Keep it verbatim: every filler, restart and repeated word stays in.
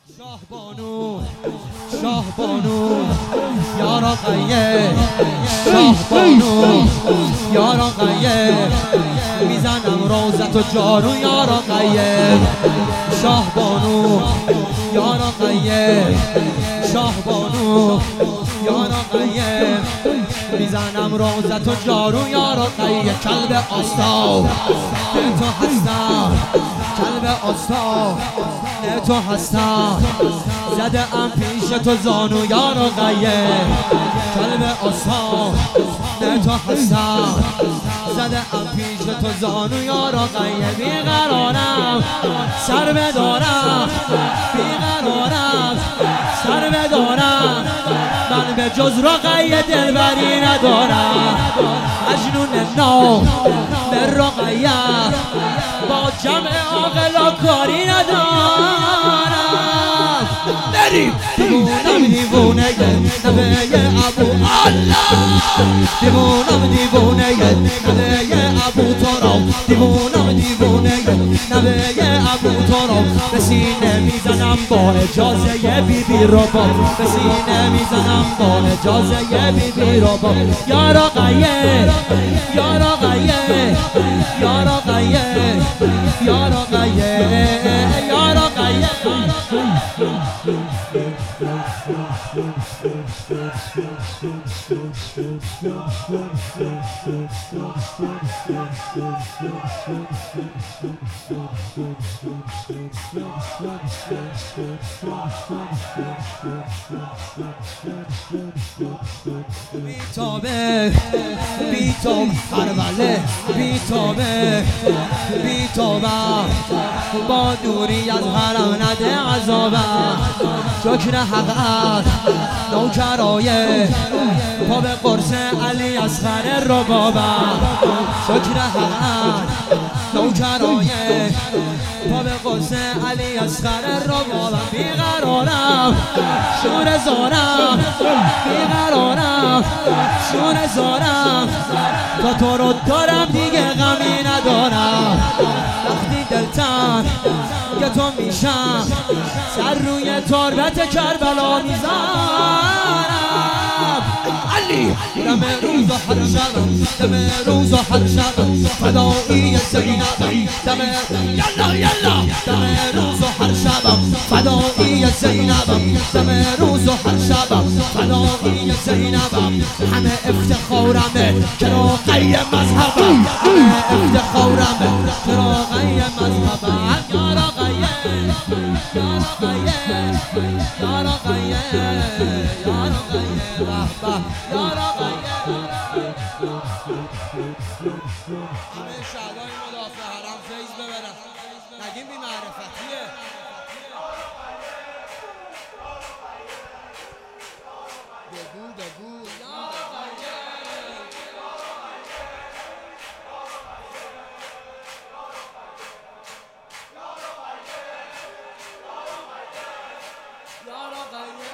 شاه بانو شاه بانو یارا قیه شاه بانو یارا قیه میزنم روزت و جارو یارا قیه شاه بانو یارا قیه شاه بانو یارا قیه میزنم روزت و جارو یارا قیه کلب آستا نه تو هستم کلب آستا نه تو هستم زده ام پیش تو زانو یارا قیه کلب آستا نه تو هستم زده ام پیش تو زانو یارا قیه بیقرارم سر بدارم بیقرارم سر بدارم من به جز رقیه دلبری ندارم مجنون نام به رقیه با جمع عاقلا کاری ندارم بریم دیوونم دیوونه نبه ابو الله دیوونم دیوونه نبه ابو تراب دیوونم دیوونه نبه ابو تراب به سینه میزنم با اجازه بی بی رو با به سینه میزنم با اجازه بی بی رو با یارا قیه یارا قیه یارا قیه یارا قیه یارا قیه بیتابه بیتاب کربله بیتابه بیتابم با دوری از حرم نده عذابم شکر حقت نوکرایه پا به قرص علی اصغر ربابم شکر حقت نوکرایه پا به قرص علی اصغر ربابم بیقرارم شور زارم بیقرارم شور زارم تا تو رو دارم دیگه غمی ندارم وقتی دلتن که تو میشم سر روی تربت کربلا میزنم علی دم روز و هر شبم دم روز و هر شبم فدایی زینبم دم یلا یلا دم روز و هر شبم فدایی زینبم دم روز و هر شبم فدایی زینبم همه افتخارمه که راقی مذهبم همه افتخارمه که راقی مذهبم یارا قیه یارا قیه یارا قیه یارا قیه بابا یارا قیه همه شهدای مدافع حرم فیض ببرن نگیم بی معرفتیه